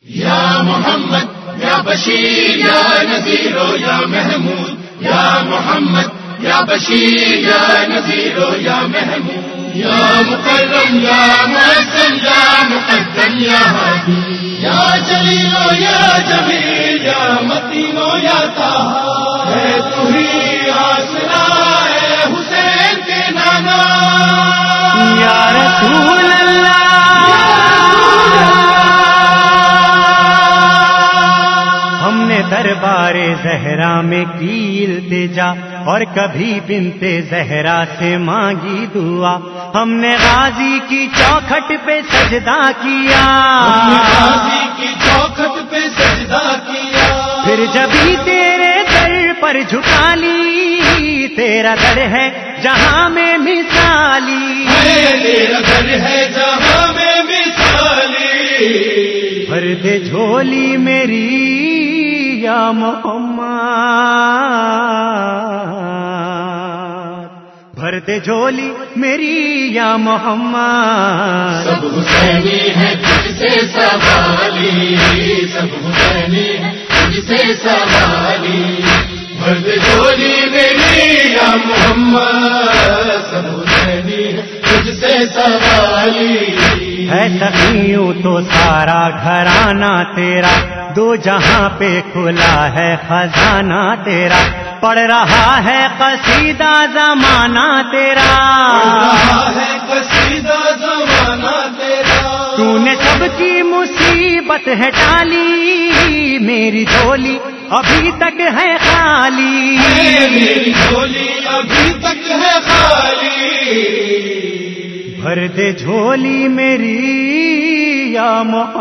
یا محمد یا بشیر یا نذیر یا محمود یا محمد یا بشیر یا نذیر یا محمود یا مکرم یا معظم یا مقدم یا ہادی یا جلیل یا جمیل یا متین یا طاہا ہے تو ہی آسرا ہے حسین کے نانا یا رسول اللہ ہم نے دربار زہرا میں کی التجا اور کبھی بنت زہرا سے مانگی دعا ہم نے غازی کی چوکھٹ پہ سجدہ کیا غازی کی چوکھٹ پہ سجدہ کیا پھر جبھی تیرے در پر جھکا لی تیرا در ہے جہاں میں مثالی تیرا در ہے جہاں میں مثالی بھر دے جھولی میری یا محمد بھر دے جھولی میری یا محمد سب حسینی ہے تجھ سے سوالی سب حسینی ہے تجھ سے سوالی بھر دے جھولی میری یا محمد سب حسینی ہے تجھ سے سوالی ہے تقیوں تو سارا گھرانہ تیرا دو جہاں پہ کھلا ہے خزانہ تیرا پڑھ رہا ہے قصیدہ زمانہ تیرا ہے قصیدہ زمانہ تیرا تو نے سب کی مصیبت ہے ٹالی میری جھولی ابھی تک ہے خالی میری جھولی ابھی تک ہے خالی بھر دے جھولی میری یا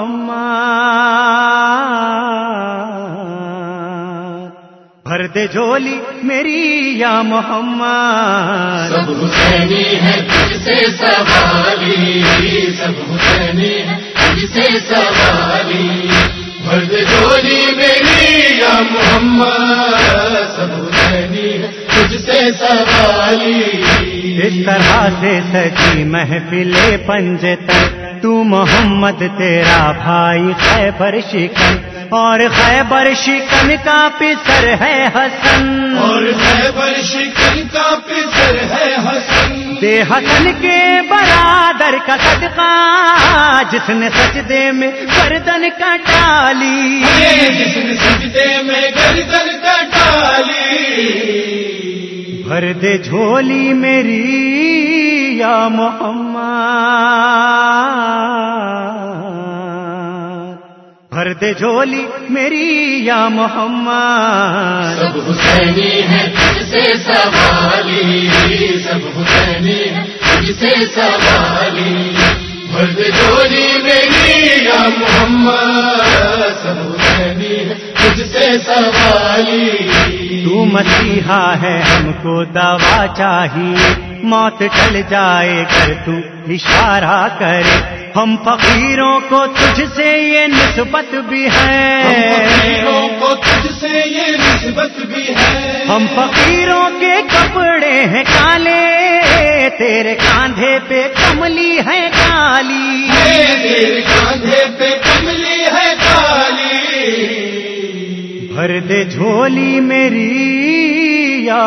محمد بھر دے جھولی میری یا محمد سب حسینی ہے تجھ سے سوالی سب حسینی ہے تجھ سے سوالی بھر دے جھولی میری یا محمد سب حسینی ہے تجھ سے سوالی اس طرح سے سجی محفل پنجتن تو محمد تیرا بھائی خیبر شکن اور خیبر شکن کا پسر ہے حسن اور خیبر شکن کا پسر ہے حسن دے حسن کے برادر کا صدقہ جس نے سجدے میں گردن کٹالی جس نے سجدے میں گردن کٹالی بھر دے جھولی میری یا محمد بھر دے جھولی میری یا محمد سب حسینی ہے تجھ سے سوالی سب حسینی ہے تجھ سے سوالی بھر دے جھولی میری یا محمد سب حسینی ہے تجھ سے سوالی تو مسیحا ہے ہم کو دوا چاہیے موت ٹل جائے کر تو اشارہ کرے ہم فقیروں کو تجھ سے یہ نسبت بھی ہے فقیروں کو تجھ سے یہ نسبت بھی ہے ہم فقیروں کے کپڑے ہیں کالے تیرے کاندھے پہ کملی ہے کالی تیرے کاندھے پہ کملی ہے کالی بھر دے جھولی میری یا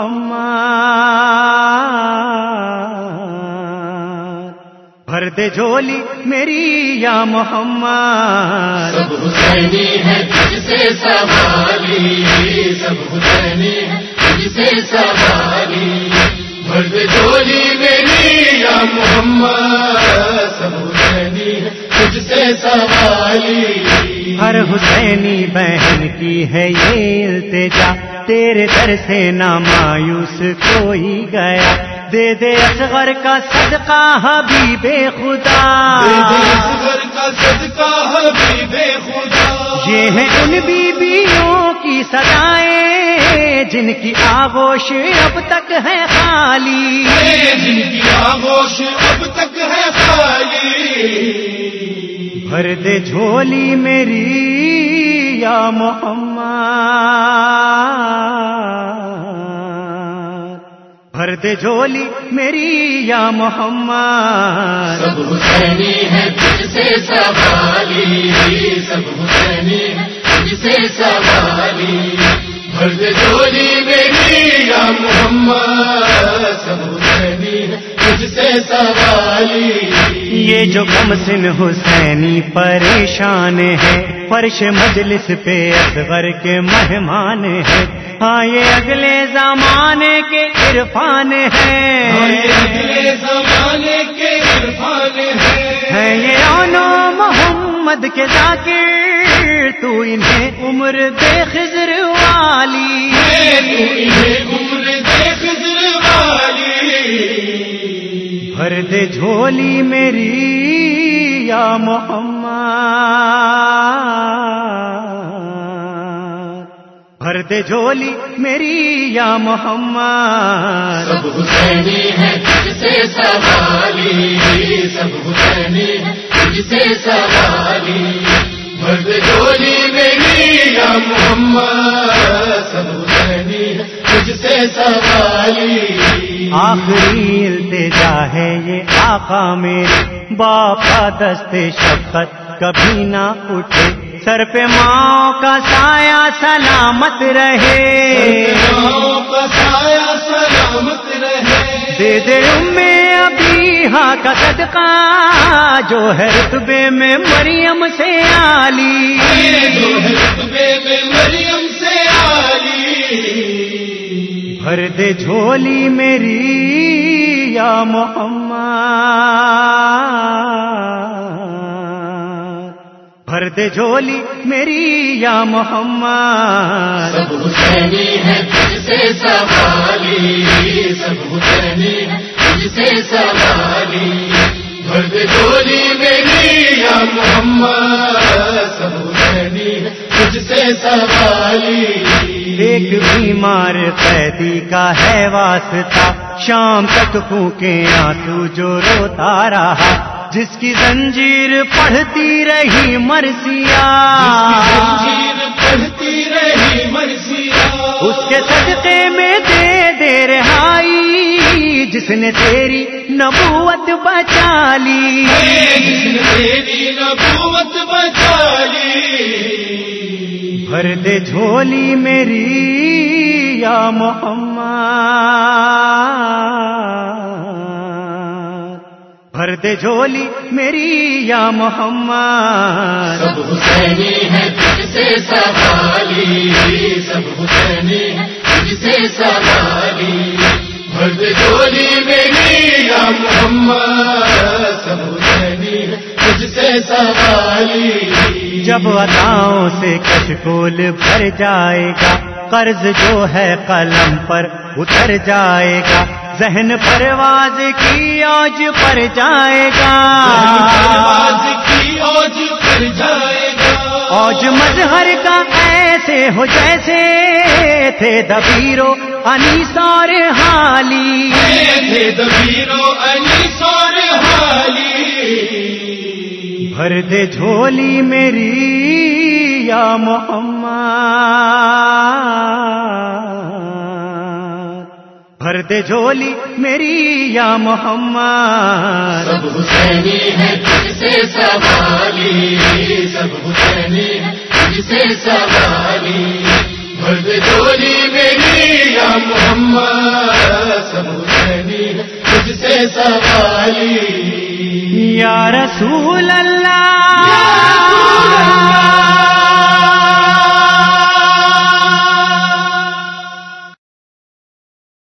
محمد بھر دے جھولی میری یا محمد سب حسینی ہے تجھ سے سوالی سب حسینی ہے تجھ سے سوالی بھر دے جھولی میری یا محمد سب حسینی ہے تجھ سے سوالی ہر حسینی بہن کی ہے یہ التجا تیرے در سے نہ مایوس کوئی گیا دے دے اصغر کا صدقہ حبیب خدا اصغر کا صدقہ حبیب خدا یہ ہے ان بیویوں کی صدائیں جن کی آغوش اب تک ہے خالی جن کی آغوش اب تک ہے خالی بھر دے جھولی میری یا محمد بھر دے جھولی میری یا محمد سب حسینی ہے تجھ سے سوالی سب حسینی ہے تجھ سے سوالی، بھر دے جھولی میری یا محمد، سب حسینی ہے تجھ سے سوالی۔ یہ جو کم سن حسینی پریشان ہے، فرش مجلس پہ اصغر کے مہمان ہے، ہاں یہ اگلے زمانے کے عرفان ہیں، اگلے زمانے کے عرفان ہیں یہ آنو محمد کے ذاکر، تو انہیں عمر دے خضر والی، تو انہیں عمر دے خضر والی، بھر دے جھولی میری یا محمد، بھر دے جھولی میری یا محمد، سب حسینی ہے تجھ سے سوالی، سب حسینی ہے تجھ سے سوالی، بھر دے جھولی میری یا محمد، سب حسینی ہے تجھ سے سوالی۔ آخری التجا ہے یہ آقا میرے، باپ کا دست شفقت کبھی نہ اٹھے، سر پہ ماں کا سایہ سلامت رہے، ماں کا سایہ سلامت رہے، دے دے امی ابیہا کا صدقہ، جو ہے رتبے میں مریم سے عالی، جو ہے رتبے میں مریم سے عالی، بھر دے جھولی میری یا محمد، بھر دے جھولی میری یا محمد، سب حسینی ہے تجھ سے سوالی، سب حسینی ہے تجھ سے سوالی، بھر دے جھولی میری یا محمد، سب حسینی ہے تجھ سے سوالی۔ ایک بیمار قیدی کا ہے واسطہ، شام تک پھونکے آنسو جو روتا رہا، جس کی زنجیر پڑھتی رہی مرثیہ، زنجیر پڑھتی رہی مرثیہ، اس کے صدقے میں دے دے رہائی، جس نے تیری نبوت بچا لی، جس نے تیری نبوت بچا لی، بھر دے جھولی میری یا محمد، بھر دے جھولی میری یا محمد، سب حسینی ہے تجھ سے سوالی، سب حسینی ہے تجھ سے سوالی، بھر دے جھولی میری یا محمد، سب حسینی ہے تجھ سے سوالی۔ جب عطاؤں سے کشکول بھر جائے گا، قرض جو ہے قلم پر اتر جائے گا، ذہن پرواز کی اوج پر جائے گا، پرواز کی اوج پر جائے گا، اوج مظہر کا ایسے ہو جیسے تھے دبیرو انیس اور حالی، تھے دبیرو انیس اور حالی، بھر دے جھولی میری یا محمد، بھر دے جھولی میری یا محمد، سب حسینی ہے تجھ سے سوالی، سب حسینی ہے تجھ سے سوالی، بھر دے جھولی میری یا محمد، سب حسینی ہے تجھ سے سوالی۔ یا رسول اللہ